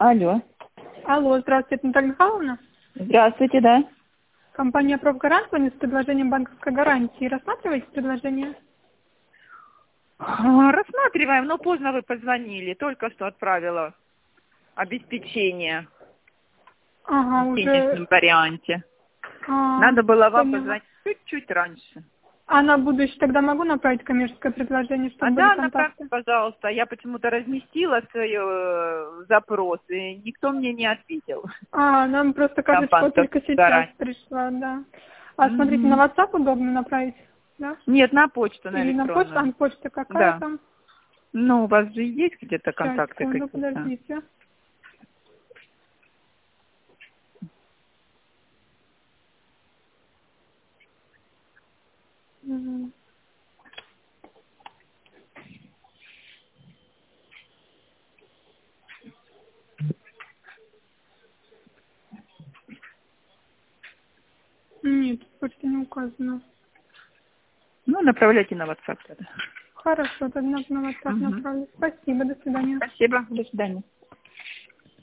Алло. Алло, здравствуйте, Наталья Михайловна. Здравствуйте, да. Компания «Профгарант» с предложением банковской гарантии. Рассматриваете предложение? Рассматриваем, но поздно вы позвонили. Только что отправила обеспечение Ага, в уже... денежном варианте. Надо было вам позвонить чуть-чуть раньше. А на будущее тогда могу направить коммерческое предложение, чтобы были Да, контакты? направьте, пожалуйста. Я почему-то разместила свой запрос, и никто мне не ответил. Нам просто кажется, что только сейчас пришла, да. Смотрите, на WhatsApp удобно направить, да? Нет, на почту, на Или на почту? электронную. Почта какая Да. там? Ну, у вас же есть где-то Сейчас, контакты секунду, какие-то? подождите. Мгм. Нет, почта не указано. Ну, направляйте на WhatsApp тогда. Хорошо, тогда на WhatsApp направлю. Спасибо, до свидания. Спасибо, до свидания.